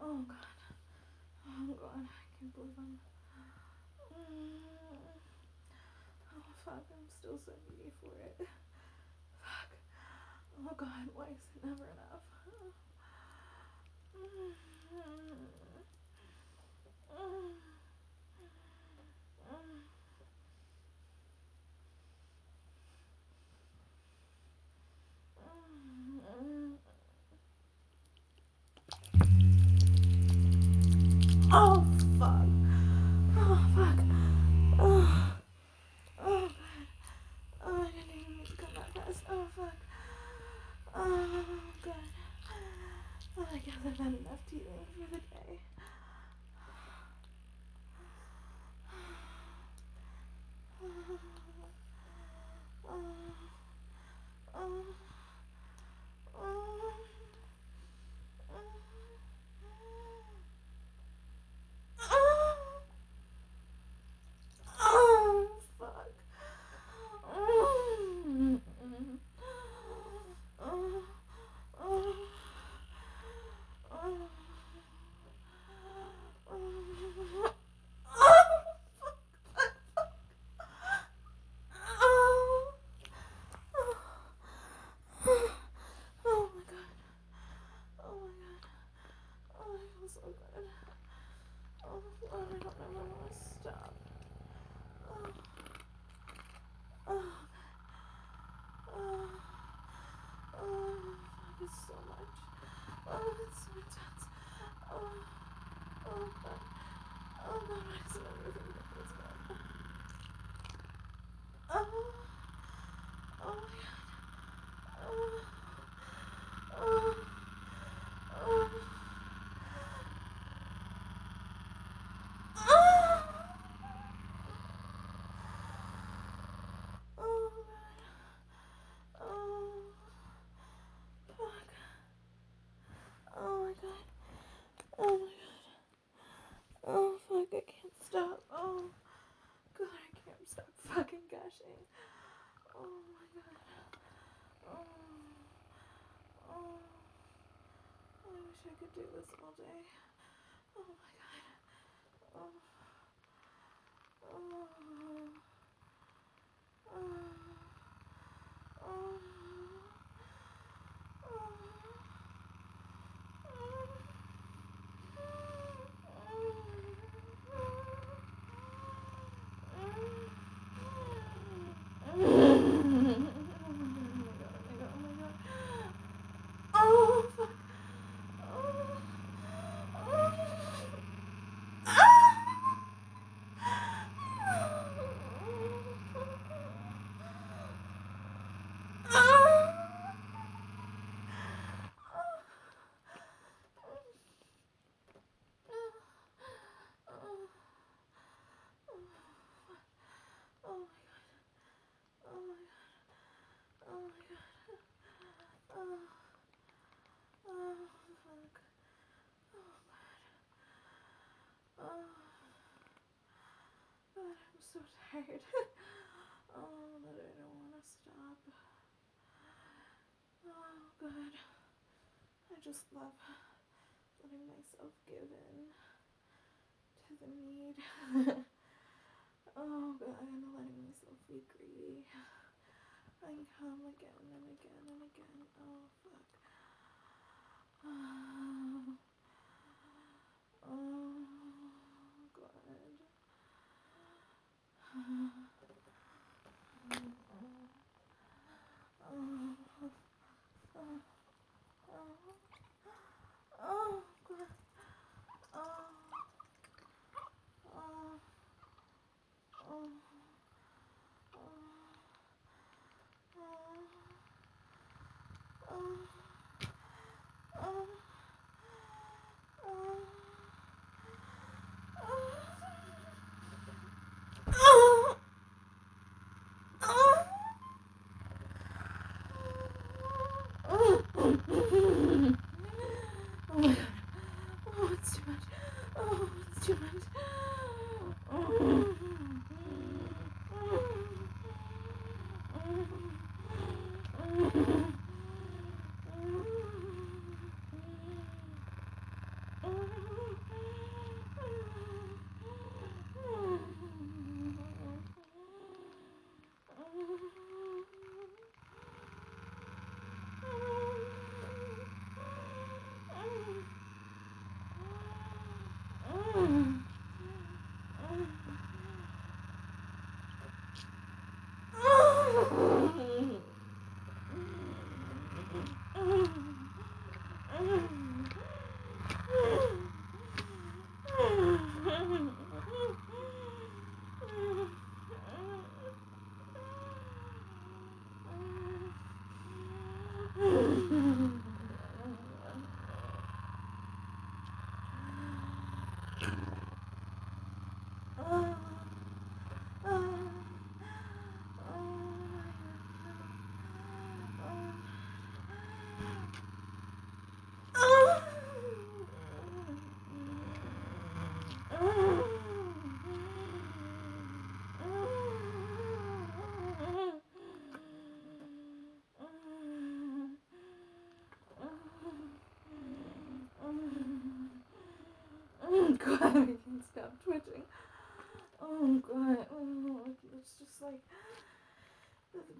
Oh god. Oh god. I can't believe I'm. Oh fuck. I'm still so needy for it. Fuck. Oh god. Why is it never enough? Oh fuck. Oh fuck. Oh. Oh god. Oh, I didn't even mean to come that fast. Oh fuck. Oh god. Oh, I guess I've had enough teething for the day. Oh, fuck. Oh my god. Oh my god. Oh, I feel so good. Oh, God, I don't ever want to stop. Oh, oh, oh, oh, fuck, it's so much. Oh, it's so intense. Oh, oh, God. Oh, God, why doesn't everything get this bad? Oh, oh, my God. Oh, oh, oh. Oh, God. Oh, fuck. Oh, my God. Oh, my God. Oh, fuck, I can't stop. Oh, God, I can't stop fucking gushing. Oh, my God. Oh, oh. I wish I could do this all day. Oh, my God. Oh, oh, oh, oh, oh, oh. Oh, fuck. Oh, oh my god. Oh my god. Oh my god. Oh. Oh fuck. Oh god. Oh god, I'm so tired. Oh, that I don't want to stop. Oh god. I just love letting myself give in to the need. Oh god, and letting myself be greedy. And come again and again and again. Oh fuck. Oh, oh god. Oh, oh, oh, oh god. Oh, oh, oh, oh, oh, oh, oh, oh, oh, oh, oh my god. Oh, it's too much. Oh, it's too much. Oh,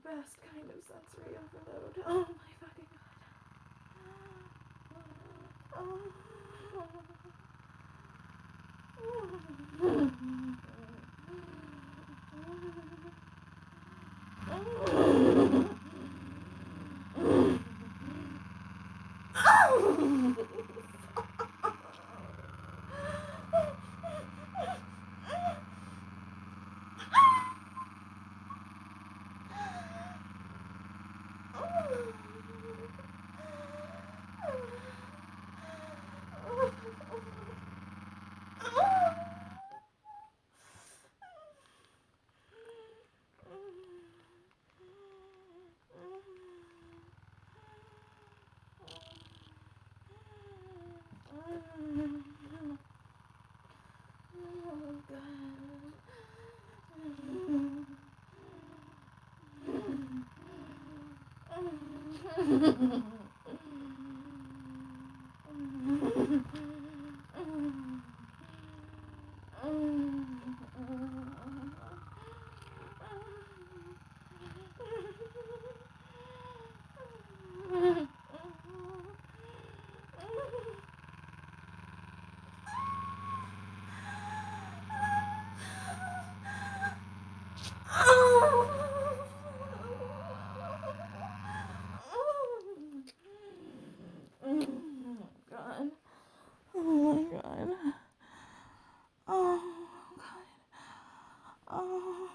best kind of sensory overload. Oh my fucking God. Oh my God. Oh God. Oh.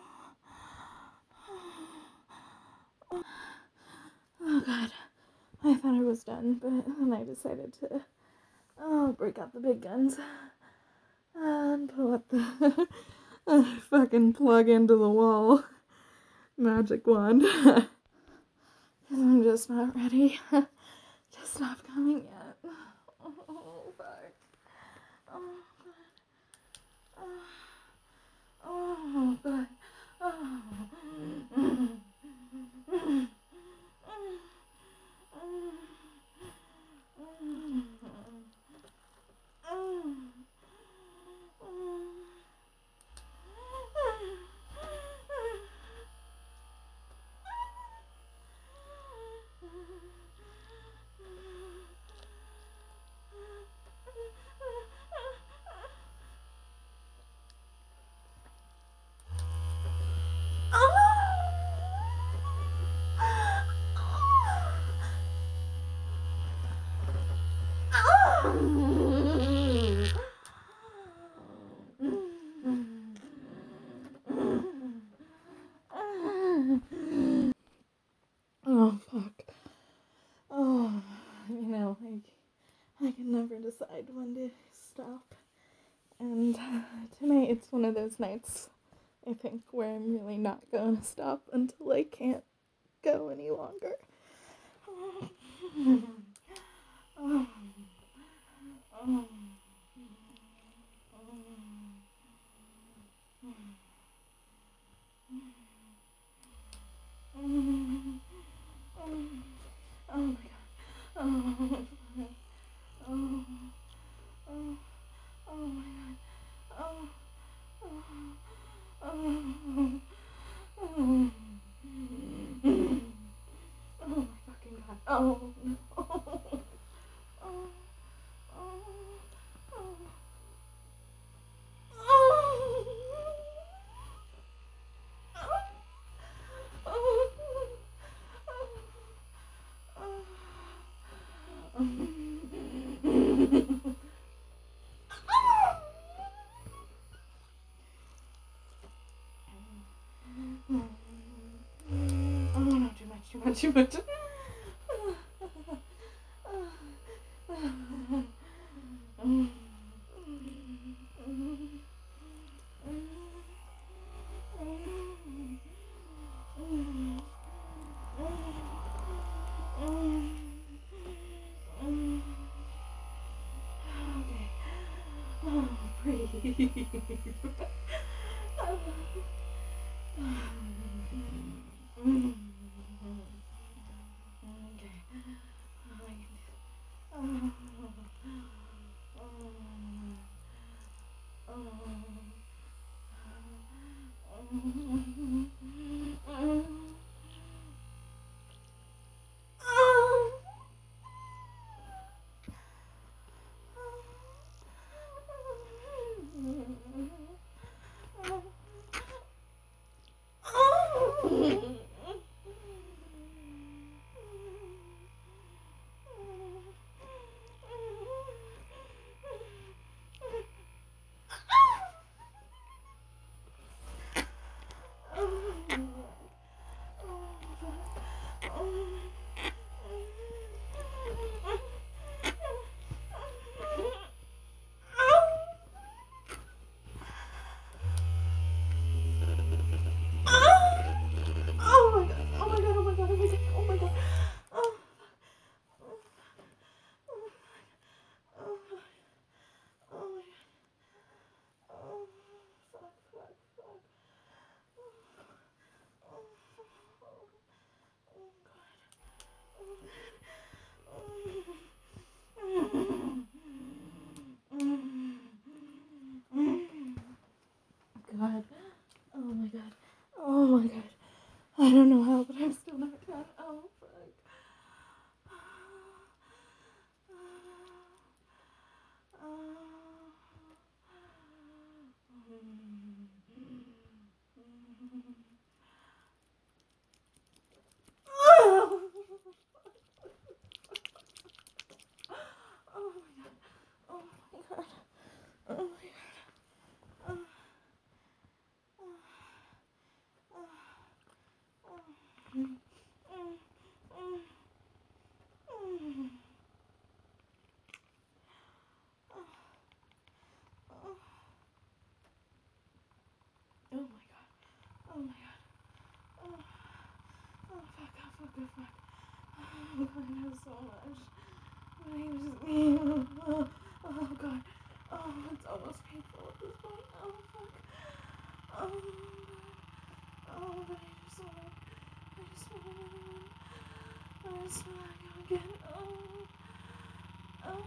Oh God. I thought I was done, but then I decided to break out the big guns and pull up the fucking plug into the wall magic wand. Because I'm just not ready to stop coming yet. Oh, fuck. Oh, God. Oh, God. Oh. Oh, fuck. Oh, I can never decide when to stop. And tonight it's one of those nights, I think, where I'm really not going to stop until I can't go any longer. Oh. Oh. Oh. Oh my God. Oh. Oh. Oh. Oh my God. Oh. Oh. Oh. Oh. Oh my fucking God. Oh no. Oh. Oh. Oh. Too much. Okay. Oh, breathe. Okay. God. Oh my god. Oh my god. I don't know how, but I'm still not done. Oh, fuck. Oh my god. Oh, oh fuck, oh fuck, oh fuck. Oh god, I have so much. My name is just me. Oh god. Oh, it's almost painful at this point. Oh fuck. Oh god. Oh god, I just want to. I just want another one. I just want to go again. Oh. Oh.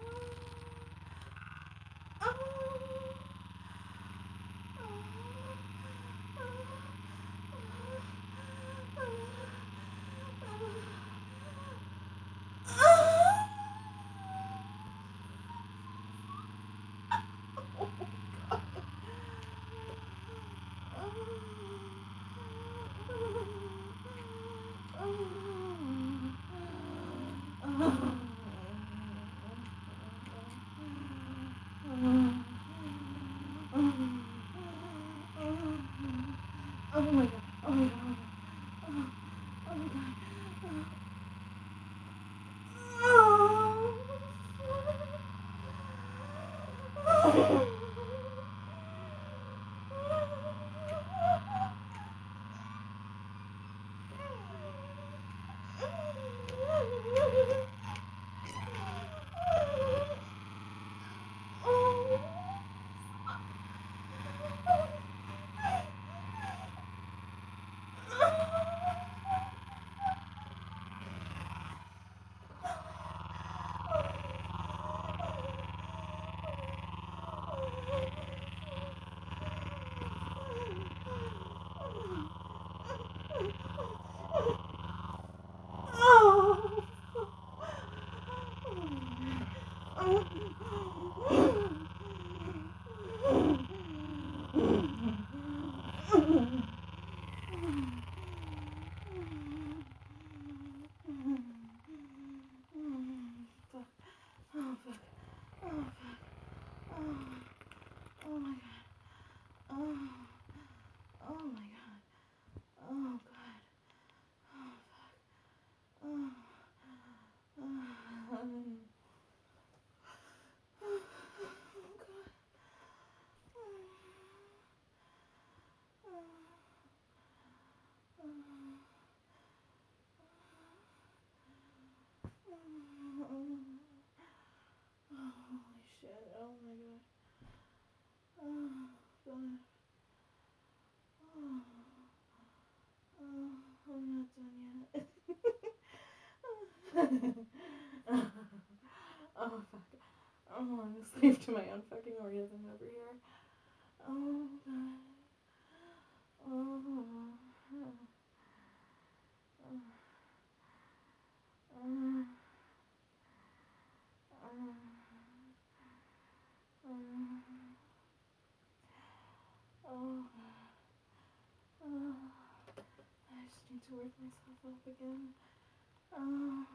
Oh. Oh my god. Oh my god. Oh my god. Holy shit, oh my god. Oh, god. Oh, I'm not done yet. Oh, fuck. Oh, I'm a slave to my own fucking orgasm over here. Oh, god. Oh. I just need to work myself up again. Oh.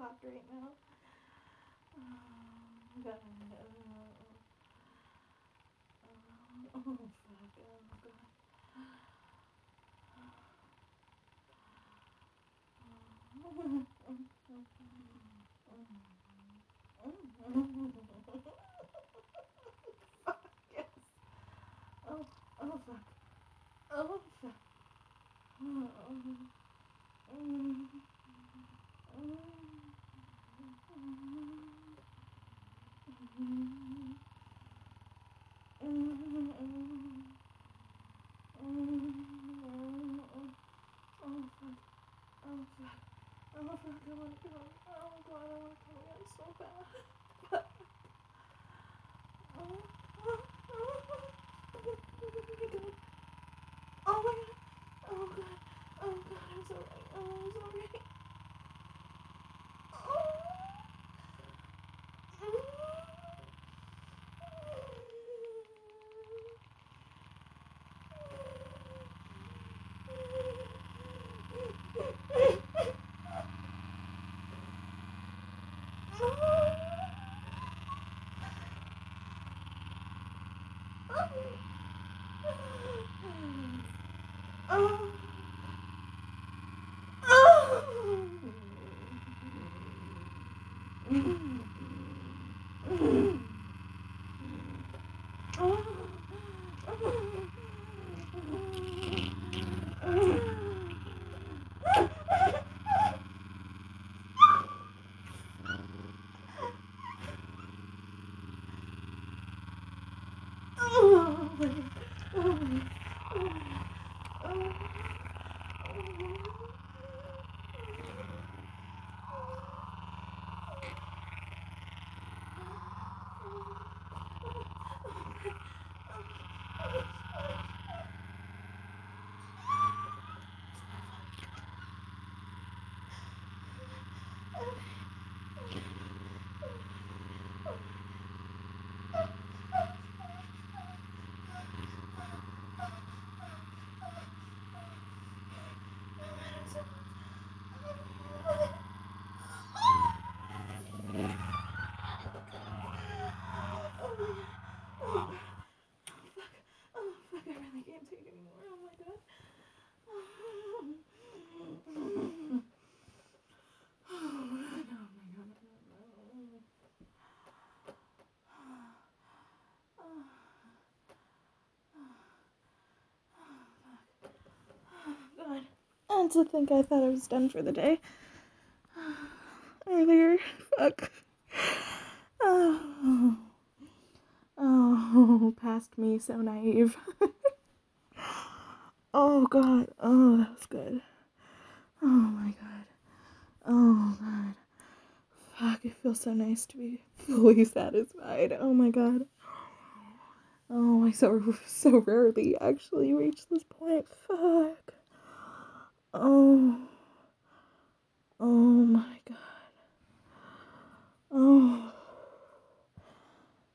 popped right now. Oh, God. Oh, fuck. Oh, God. Fuck, yes. Oh, oh, fuck. Oh, fuck. Oh, fuck, I want to go. Oh, God, I want to come again so bad. Oh, oh, oh, my God. Oh, God. Oh, God, I'm sorry. Oh, I'm sorry. Oh. Fuck, I really can't take anymore. Oh my God. God. And to think I thought I was done for the day. Earlier. Fuck. Oh. Oh, past me, so naive. Oh, God. Oh, that was good. Oh, my God. Oh, God. Fuck, it feels so nice to be fully satisfied. Oh, my God. Oh, I so rarely actually reach this point. Fuck. Oh. Oh, my God. Oh.